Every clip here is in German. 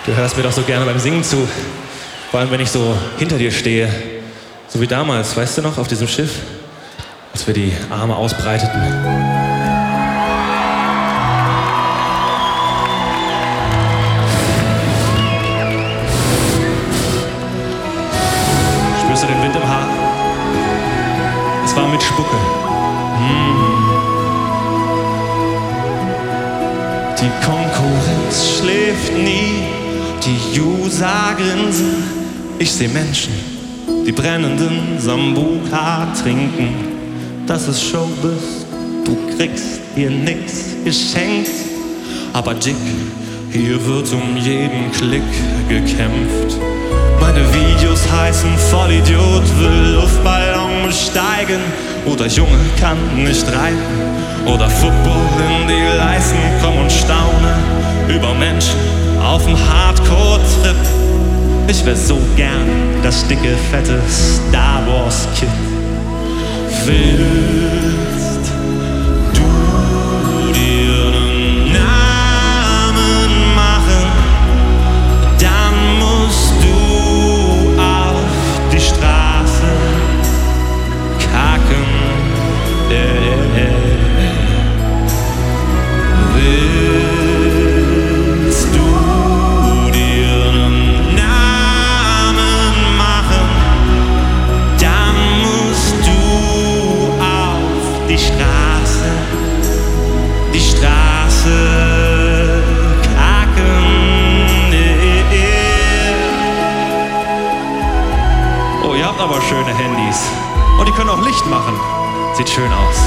Du hörst mir doch so gerne beim Singen zu. Vor allem, wenn ich so hinter dir stehe. So wie damals, weißt du noch, auf diesem Schiff? Als wir die Arme ausbreiteten. Spürst du den Wind im Haar? Es war mit Spucke. Die Konkurrenz schläft nie, die User grinsen. Ich seh Menschen, die brennenden Sambuca trinken. Das ist Showbiz, du kriegst hier nix geschenkt. Aber Dick, hier wird um jeden Klick gekämpft. Meine Videos heißen Vollidiot will Luftballon besteigen. Oder Junge kann nicht reiten. Oder Football in die Leisten, komm und staune über Menschen auf'm Hardcore-Trip. Ich wär so gern das dicke, fette Star Wars-Kid. Willst du dir nen Namen machen, dann musst du auf die Straße kacken. Willst du dir nen Namen machen, dann musst du auf die Straße kacken. Oh, ihr habt aber schöne Handys. Und die können auch Licht machen. Sieht schön aus.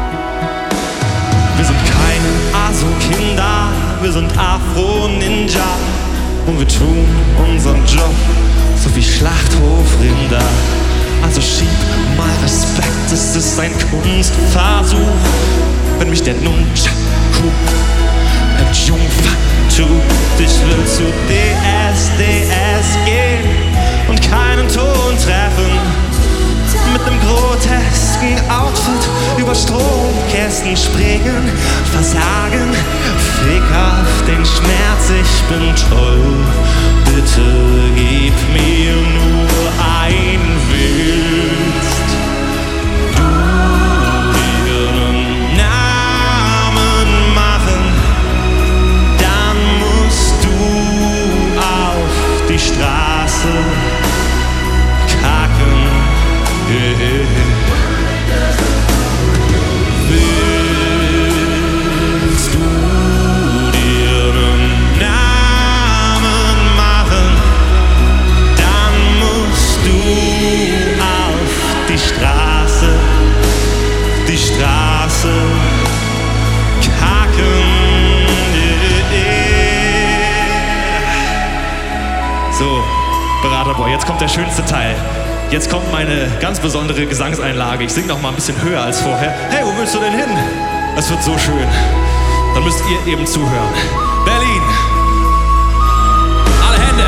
Wir sind keine ASO-Kinder, wir sind Afro-Ninja. Und wir tun unseren Job, so wie Schlachthofrinder. Also schieb mal Respekt, es ist ein Kunstversuch. Wenn mich der Nunchaku entjungfern tut, ich will zu DSDS gehen und keinen Ton treffen. Mit nem grotesken Outfit über Stromkästen springen, versagen, fick auf den Schmerz, ich bin toll. Bitte gib mir nur ein Willst du dir nen Namen machen, dann musst du auf die Straße kacken. Willst du dir nen Namen machen, dann musst du auf die Straße kacken. So, Beraterboy, jetzt kommt der schönste Teil. Jetzt kommt meine ganz besondere Gesangseinlage. Ich singe noch mal ein bisschen höher als vorher. Hey, wo willst du denn hin? Es wird so schön. Dann müsst ihr eben zuhören. Berlin. Alle Hände.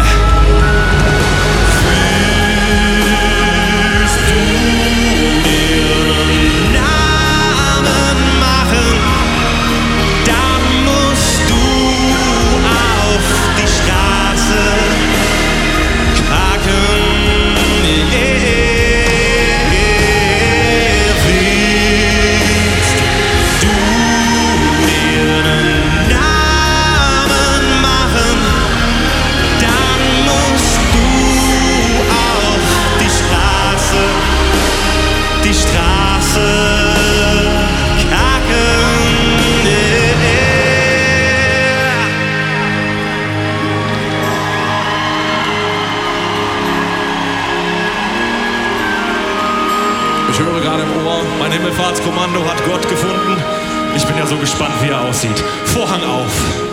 Willst du dir nen Namen machen, dann musst du auf die Straße kacken. Ich höre gerade im Ohr, mein Himmelfahrtskommando hat Gott gefunden. Ich bin ja so gespannt, wie er aussieht. Vorhang auf.